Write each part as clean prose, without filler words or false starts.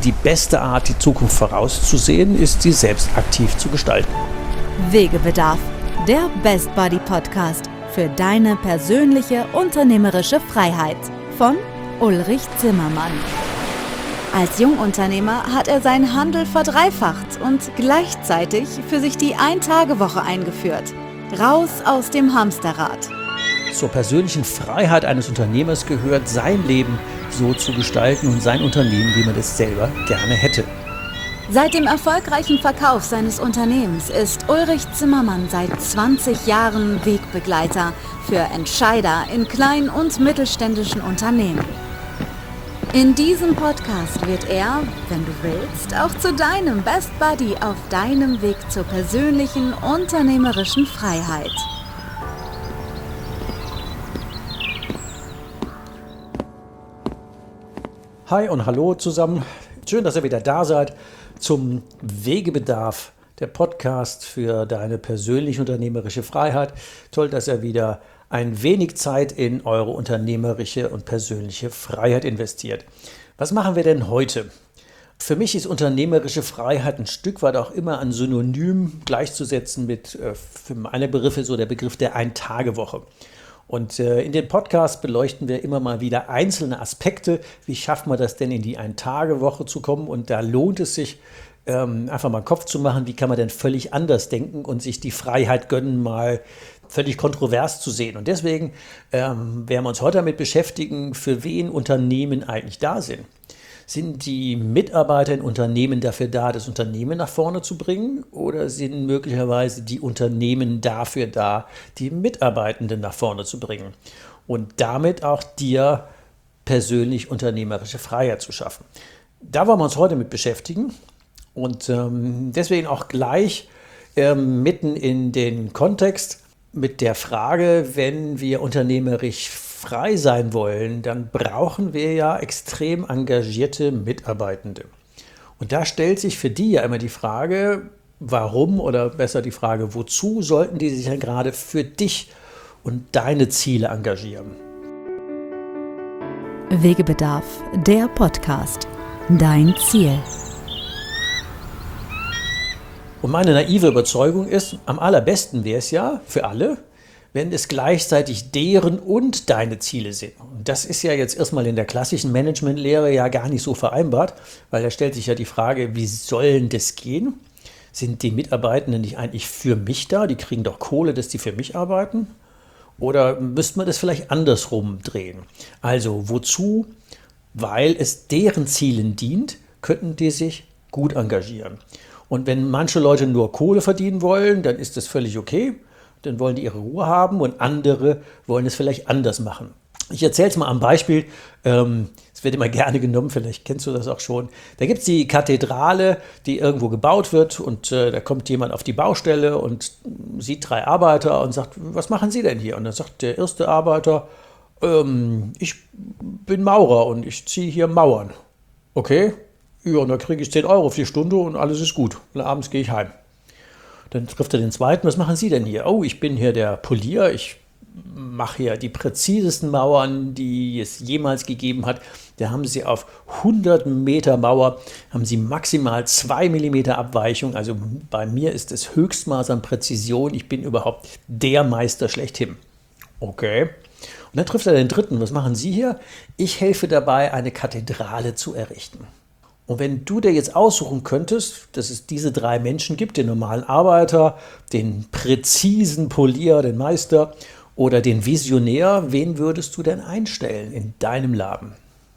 die beste Art, die Zukunft vorauszusehen, ist, sie selbst aktiv zu gestalten. Wegebedarf, der Best Buddy Podcast für deine persönliche unternehmerische Freiheit von Ulrich Zimmermann. Als Jungunternehmer hat er seinen Handel verdreifacht und gleichzeitig für sich die Ein-Tage-Woche eingeführt. Raus aus dem Hamsterrad. Zur persönlichen Freiheit eines Unternehmers gehört, sein Leben so zu gestalten und sein Unternehmen, wie man es selber gerne hätte. Seit dem erfolgreichen Verkauf seines Unternehmens ist Ulrich Zimmermann seit 20 Jahren Wegbegleiter für Entscheider in kleinen und mittelständischen Unternehmen. In diesem Podcast wird er, wenn du willst, auch zu deinem Best Buddy auf deinem Weg zur persönlichen unternehmerischen Freiheit. Hi und hallo zusammen. Schön, dass ihr wieder da seid zum Wegebedarf, der Podcast für deine persönliche unternehmerische Freiheit. Toll, dass ihr wieder ein wenig Zeit in eure unternehmerische und persönliche Freiheit investiert. Was machen wir denn heute? Für mich ist unternehmerische Freiheit ein Stück weit auch immer ein Synonym gleichzusetzen mit, für meine Begriffe, so der Begriff der Ein-Tage-Woche. Und in den Podcasts beleuchten wir immer mal wieder einzelne Aspekte. Wie schafft man das denn, in die Ein-Tage-Woche zu kommen? Und da lohnt es sich, einfach mal Kopf zu machen, wie kann man denn völlig anders denken und sich die Freiheit gönnen, mal völlig kontrovers zu sehen. Und deswegen werden wir uns heute damit beschäftigen, für wen Unternehmen eigentlich da sind. Sind die Mitarbeiter in Unternehmen dafür da, das Unternehmen nach vorne zu bringen? Oder sind möglicherweise die Unternehmen dafür da, die Mitarbeitenden nach vorne zu bringen? Und damit auch dir persönlich unternehmerische Freiheit zu schaffen. Da wollen wir uns heute mit beschäftigen. Und deswegen auch gleich mitten in den Kontext mit der Frage, wenn wir unternehmerisch frei sein wollen, dann brauchen wir ja extrem engagierte Mitarbeitende. Und da stellt sich für die ja immer die Frage, warum oder besser die Frage, wozu sollten die sich ja gerade für dich und deine Ziele engagieren? Wegebedarf, der Podcast. Dein Ziel. Und meine naive Überzeugung ist, am allerbesten wäre es ja für alle, wenn es gleichzeitig deren und deine Ziele sind. Und das ist ja jetzt erstmal in der klassischen Managementlehre ja gar nicht so vereinbart, weil da stellt sich ja die Frage, wie soll denn das gehen? Sind die Mitarbeitenden nicht eigentlich für mich da? Die kriegen doch Kohle, dass die für mich arbeiten? Oder müsste man das vielleicht andersrum drehen? Also wozu? Weil es deren Zielen dient, könnten die sich gut engagieren. Und wenn manche Leute nur Kohle verdienen wollen, dann ist das völlig okay. Dann wollen die ihre Ruhe haben und andere wollen es vielleicht anders machen. Ich erzähle es mal am Beispiel. Es wird immer gerne genommen, vielleicht kennst du das auch schon. Da gibt es die Kathedrale, die irgendwo gebaut wird und da kommt jemand auf die Baustelle und sieht 3 Arbeiter und sagt, was machen Sie denn hier? Und dann sagt der erste Arbeiter, ich bin Maurer und ich ziehe hier Mauern. Okay, ja, und da kriege ich 10 Euro für die Stunde und alles ist gut. Und abends gehe ich heim. Dann trifft er den zweiten, was machen Sie denn hier? Oh, ich bin hier der Polier, ich mache hier die präzisesten Mauern, die es jemals gegeben hat. Da haben Sie auf 100 Meter Mauer, haben Sie maximal 2 Millimeter Abweichung. Also bei mir ist das Höchstmaß an Präzision. Ich bin überhaupt der Meister schlechthin. Okay. Und dann trifft er den dritten, was machen Sie hier? Ich helfe dabei, eine Kathedrale zu errichten. Und wenn du dir jetzt aussuchen könntest, dass es diese 3 Menschen gibt, den normalen Arbeiter, den präzisen Polier, den Meister oder den Visionär, wen würdest du denn einstellen in deinem Laden?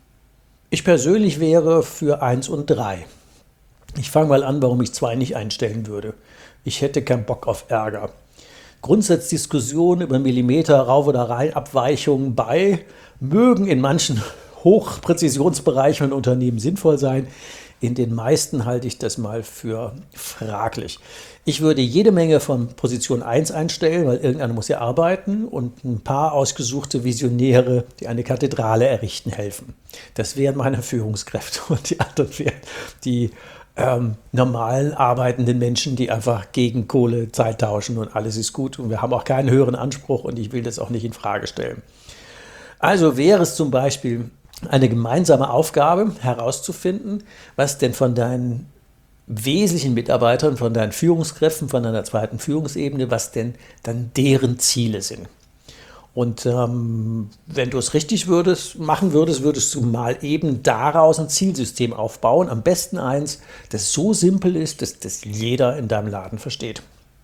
Ich persönlich wäre für 1 und 3. Ich fange mal an, warum ich 2 nicht einstellen würde. Ich hätte keinen Bock auf Ärger. Grundsatzdiskussionen über Millimeter, Rauf- oder Abweichungen mögen in manchen Hochpräzisionsbereiche und Unternehmen sinnvoll sein. In den meisten halte ich das mal für fraglich. Ich würde jede Menge von Position 1 einstellen, weil irgendeiner muss ja arbeiten und ein paar ausgesuchte Visionäre, die eine Kathedrale errichten, helfen. Das wären meine Führungskräfte und die anderen wären die normalen arbeitenden Menschen, die einfach gegen Kohle Zeit tauschen und alles ist gut. Und wir haben auch keinen höheren Anspruch und ich will das auch nicht in Frage stellen. Also wäre es zum Beispiel eine gemeinsame Aufgabe herauszufinden, was denn von deinen wesentlichen Mitarbeitern, von deinen Führungskräften, von deiner zweiten Führungsebene, was denn dann deren Ziele sind. Und wenn du es richtig machen würdest, würdest du mal eben daraus ein Zielsystem aufbauen. Am besten eins, das so simpel ist, dass das jeder in deinem Laden versteht.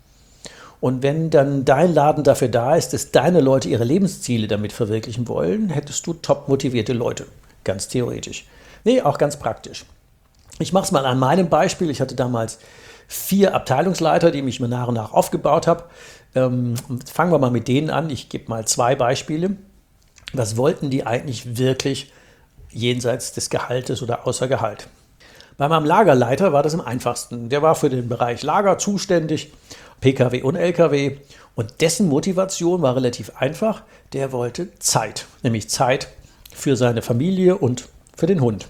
Und wenn dann dein Laden dafür da ist, dass deine Leute ihre Lebensziele damit verwirklichen wollen, hättest du top motivierte Leute. Ganz theoretisch. Nee, auch ganz praktisch. Ich mache es mal an meinem Beispiel. Ich hatte damals 4 Abteilungsleiter, die mich mir nach und nach aufgebaut habe. Fangen wir mal mit denen an. Ich gebe mal 2 Beispiele. Was wollten die eigentlich wirklich jenseits des Gehaltes oder außer Gehalt? Bei meinem Lagerleiter war das am einfachsten. Der war für den Bereich Lager zuständig, Pkw und Lkw. Und dessen Motivation war relativ einfach. Der wollte Zeit, nämlich Zeit für seine Familie und für den Hund.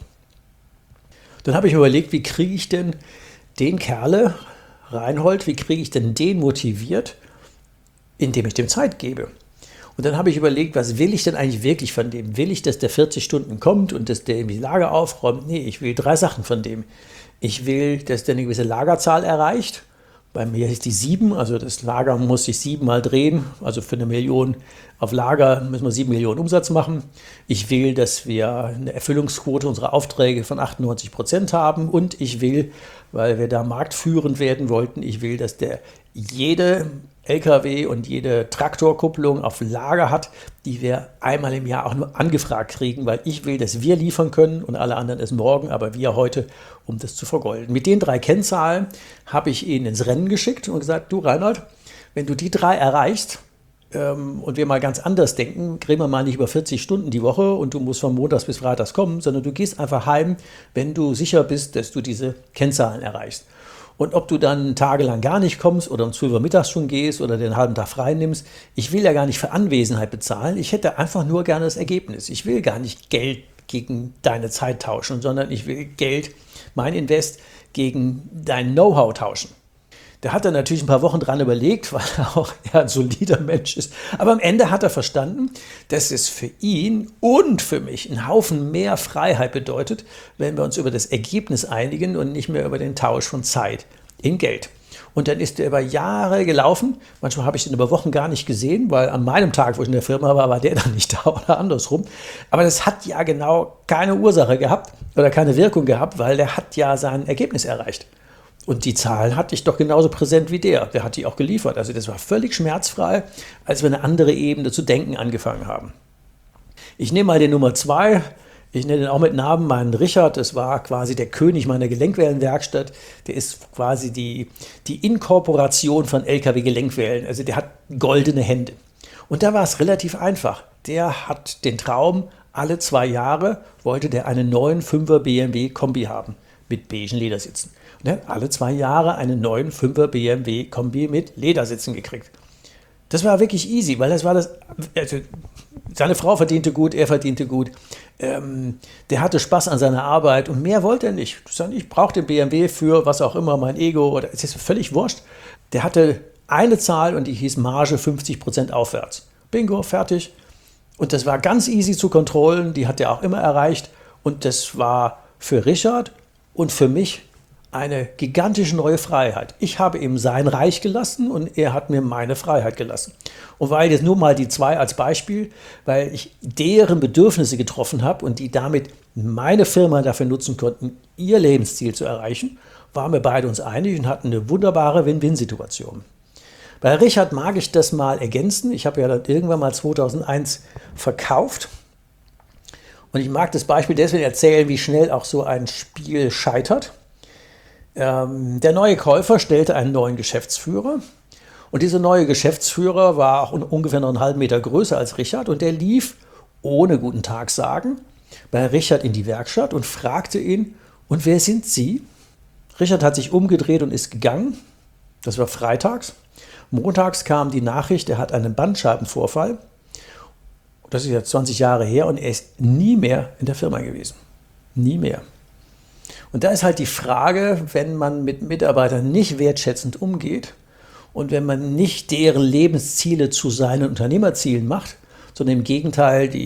Dann habe ich mir überlegt, wie kriege ich denn den Kerle, Reinhold, wie kriege ich denn den motiviert, indem ich dem Zeit gebe? Und dann habe ich überlegt, was will ich denn eigentlich wirklich von dem? Will ich, dass der 40 Stunden kommt und dass der die Lager aufräumt? Nee, ich will 3 Sachen von dem. Ich will, dass der eine gewisse Lagerzahl erreicht. Bei mir ist die 7, also das Lager muss sich 7 mal drehen. Also für 1 Million auf Lager müssen wir 7 Millionen Umsatz machen. Ich will, dass wir eine Erfüllungsquote unserer Aufträge von 98% haben. Und ich will, weil wir da marktführend werden wollten, ich will, dass der jede LKW und jede Traktorkupplung auf Lager hat, die wir einmal im Jahr auch nur angefragt kriegen, weil ich will, dass wir liefern können und alle anderen es morgen, aber wir heute, um das zu vergolden. Mit den 3 Kennzahlen habe ich ihn ins Rennen geschickt und gesagt, du Reinhold, wenn du die 3 erreichst und wir mal ganz anders denken, kriegen wir mal nicht über 40 Stunden die Woche und du musst von Montags bis Freitags kommen, sondern du gehst einfach heim, wenn du sicher bist, dass du diese Kennzahlen erreichst. Und ob du dann tagelang gar nicht kommst oder um 12 Uhr mittags schon gehst oder den halben Tag frei nimmst, ich will ja gar nicht für Anwesenheit bezahlen. Ich hätte einfach nur gerne das Ergebnis. Ich will gar nicht Geld gegen deine Zeit tauschen, sondern ich will Geld, mein Invest, gegen dein Know-how tauschen. Der hat dann natürlich ein paar Wochen dran überlegt, weil er auch ein solider Mensch ist. Aber am Ende hat er verstanden, dass es für ihn und für mich einen Haufen mehr Freiheit bedeutet, wenn wir uns über das Ergebnis einigen und nicht mehr über den Tausch von Zeit in Geld. Und dann ist er über Jahre gelaufen. Manchmal habe ich den über Wochen gar nicht gesehen, weil an meinem Tag, wo ich in der Firma war, war der dann nicht da oder andersrum. Aber das hat ja genau keine Ursache gehabt oder keine Wirkung gehabt, weil der hat ja sein Ergebnis erreicht. Und die Zahlen hatte ich doch genauso präsent wie der. Der hat die auch geliefert. Also das war völlig schmerzfrei, als wir eine andere Ebene zu denken angefangen haben. Ich nehme mal den Nummer 2. Ich nenne den auch mit Namen, meinen Richard. Das war quasi der König meiner Gelenkwellenwerkstatt. Der ist quasi die Inkorporation von LKW-Gelenkwellen. Also der hat goldene Hände. Und da war es relativ einfach. Der hat den Traum, alle 2 Jahre wollte der einen neuen 5er BMW Kombi haben mit beigen Ledersitzen. Und er hat alle 2 Jahre einen neuen 5er BMW Kombi mit Ledersitzen gekriegt. Das war wirklich easy, weil also seine Frau verdiente gut, er verdiente gut. Der hatte Spaß an seiner Arbeit und mehr wollte er nicht. Ich brauche den BMW für was auch immer, mein Ego, oder es ist völlig wurscht. Der hatte eine Zahl und die hieß Marge 50% aufwärts. Bingo, fertig. Und das war ganz easy zu kontrollen, die hat er auch immer erreicht. Und das war für Richard und für mich eine gigantische neue Freiheit. Ich habe ihm sein Reich gelassen und er hat mir meine Freiheit gelassen. Und weil jetzt nur mal die 2 als Beispiel, weil ich deren Bedürfnisse getroffen habe und die damit meine Firma dafür nutzen konnten, ihr Lebensziel zu erreichen, waren wir beide uns einig und hatten eine wunderbare Win-Win-Situation. Bei Richard mag ich das mal ergänzen. Ich habe ja dann irgendwann mal 2001 verkauft. Und ich mag das Beispiel deswegen erzählen, wie schnell auch so ein Spiel scheitert. Der neue Käufer stellte einen neuen Geschäftsführer und dieser neue Geschäftsführer war auch ungefähr noch einen halben Meter größer als Richard und der lief, ohne guten Tag sagen, bei Richard in die Werkstatt und fragte ihn, und wer sind Sie? Richard hat sich umgedreht und ist gegangen. Das war freitags. Montags kam die Nachricht, er hat einen Bandscheibenvorfall. Das ist jetzt 20 Jahre her und er ist nie mehr in der Firma gewesen. Nie mehr. Und da ist halt die Frage, wenn man mit Mitarbeitern nicht wertschätzend umgeht und wenn man nicht deren Lebensziele zu seinen Unternehmerzielen macht, sondern im Gegenteil die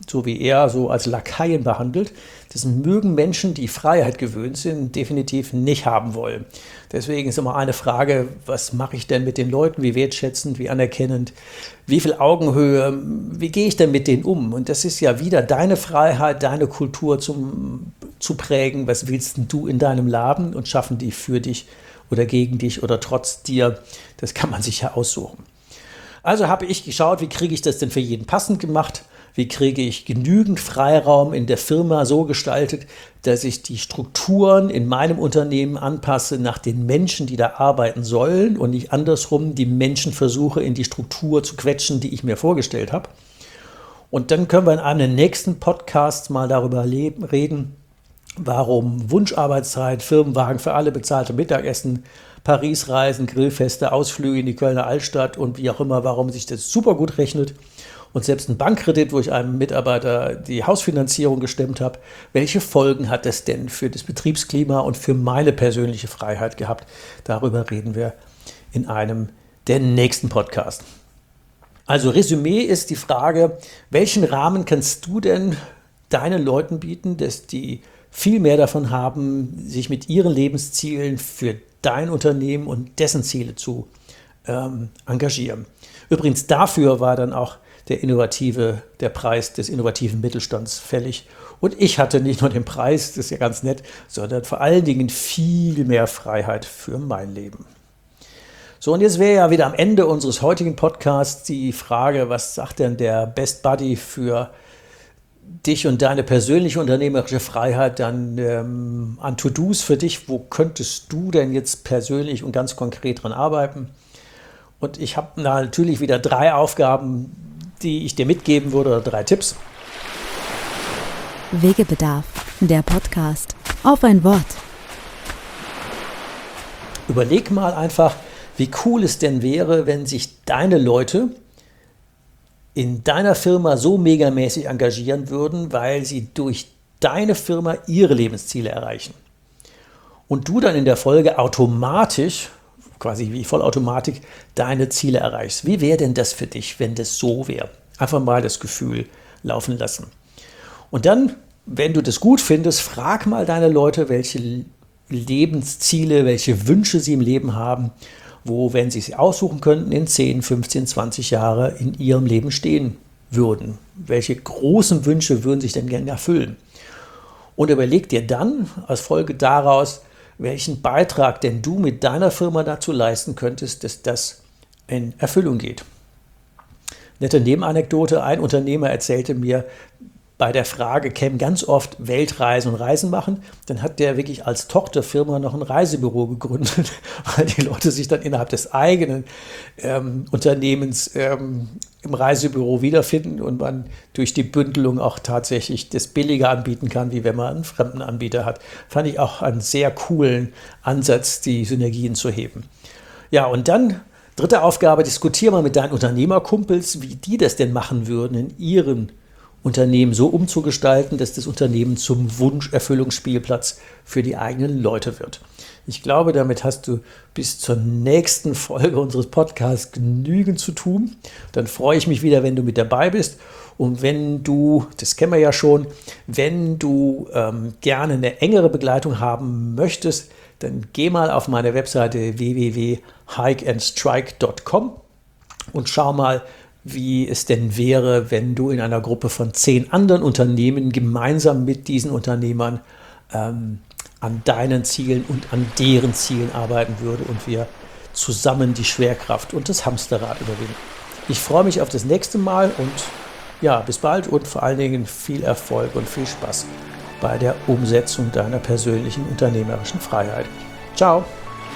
so wie er, so als Lakaien behandelt. Das mögen Menschen, die Freiheit gewöhnt sind, definitiv nicht haben wollen. Deswegen ist immer eine Frage, was mache ich denn mit den Leuten, wie wertschätzend, wie anerkennend, wie viel Augenhöhe, wie gehe ich denn mit denen um? Und das ist ja wieder deine Freiheit, deine Kultur zu prägen. Was willst denn du in deinem Laden und schaffen die für dich oder gegen dich oder trotz dir? Das kann man sich ja aussuchen. Also habe ich geschaut, wie kriege ich das denn für jeden passend gemacht? Wie kriege ich genügend Freiraum in der Firma so gestaltet, dass ich die Strukturen in meinem Unternehmen anpasse nach den Menschen, die da arbeiten sollen und nicht andersrum die Menschen versuche in die Struktur zu quetschen, die ich mir vorgestellt habe. Und dann können wir in einem der nächsten Podcasts mal darüber reden, warum Wunscharbeitszeit, Firmenwagen für alle, bezahlte Mittagessen, Paris-Reisen, Grillfeste, Ausflüge in die Kölner Altstadt und wie auch immer, warum sich das super gut rechnet. Und selbst ein Bankkredit, wo ich einem Mitarbeiter die Hausfinanzierung gestemmt habe, welche Folgen hat das denn für das Betriebsklima und für meine persönliche Freiheit gehabt? Darüber reden wir in einem der nächsten Podcasts. Also Resümee ist die Frage, welchen Rahmen kannst du denn deinen Leuten bieten, dass die viel mehr davon haben, sich mit ihren Lebenszielen für dein Unternehmen und dessen Ziele zu engagieren. Übrigens dafür war dann auch der Preis des innovativen Mittelstands fällig. Und ich hatte nicht nur den Preis, das ist ja ganz nett, sondern vor allen Dingen viel mehr Freiheit für mein Leben. So, und jetzt wäre ja wieder am Ende unseres heutigen Podcasts die Frage, was sagt denn der Best Buddy für dich und deine persönliche unternehmerische Freiheit dann an To-Dos für dich? Wo könntest du denn jetzt persönlich und ganz konkret dran arbeiten? Und ich habe natürlich wieder 3 Aufgaben, die ich dir mitgeben würde, oder 3 Tipps. Wegebedarf, der Podcast. Auf ein Wort. Überleg mal einfach, wie cool es denn wäre, wenn sich deine Leute in deiner Firma so megamäßig engagieren würden, weil sie durch deine Firma ihre Lebensziele erreichen. Und du dann in der Folge automatisch, quasi wie Vollautomatik, deine Ziele erreichst. Wie wäre denn das für dich, wenn das so wäre? Einfach mal das Gefühl laufen lassen. Und dann, wenn du das gut findest, frag mal deine Leute, welche Lebensziele, welche Wünsche sie im Leben haben, wo, wenn sie es aussuchen könnten, in 10, 15, 20 Jahre in ihrem Leben stehen würden. Welche großen Wünsche würden sich denn gerne erfüllen? Und überleg dir dann als Folge daraus, welchen Beitrag denn du mit deiner Firma dazu leisten könntest, dass das in Erfüllung geht. Nette Nebenanekdote, ein Unternehmer erzählte mir, bei der Frage kämen ganz oft Weltreisen und Reisen machen, dann hat der wirklich als Tochterfirma noch ein Reisebüro gegründet, weil die Leute sich dann innerhalb des eigenen Unternehmens im Reisebüro wiederfinden und man durch die Bündelung auch tatsächlich das billiger anbieten kann, wie wenn man einen fremden Anbieter hat. Fand ich auch einen sehr coolen Ansatz, die Synergien zu heben. Ja, und dann 3. Aufgabe, diskutiere mal mit deinen Unternehmerkumpels, wie die das denn machen würden, in ihren Unternehmen so umzugestalten, dass das Unternehmen zum Wunscherfüllungsspielplatz für die eigenen Leute wird. Ich glaube, damit hast du bis zur nächsten Folge unseres Podcasts genügend zu tun. Dann freue ich mich wieder, wenn du mit dabei bist. Und wenn du, das kennen wir ja schon, wenn du gerne eine engere Begleitung haben möchtest, dann geh mal auf meine Webseite www.hikeandstrike.com und schau mal, wie es denn wäre, wenn du in einer Gruppe von 10 anderen Unternehmen gemeinsam mit diesen Unternehmern an deinen Zielen und an deren Zielen arbeiten würde und wir zusammen die Schwerkraft und das Hamsterrad überwinden. Ich freue mich auf das nächste Mal und ja, bis bald und vor allen Dingen viel Erfolg und viel Spaß bei der Umsetzung deiner persönlichen unternehmerischen Freiheit. Ciao!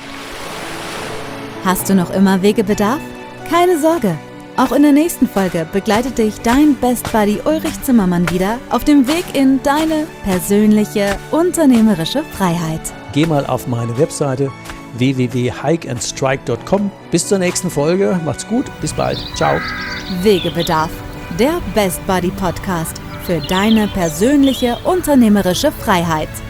Hast du noch immer Wegebedarf? Keine Sorge! Auch in der nächsten Folge begleitet dich dein Best Buddy Ulrich Zimmermann wieder auf dem Weg in deine persönliche unternehmerische Freiheit. Geh mal auf meine Webseite www.hikeandstrike.com. Bis zur nächsten Folge. Macht's gut. Bis bald. Ciao. Wegebedarf, der Best Buddy Podcast für deine persönliche unternehmerische Freiheit.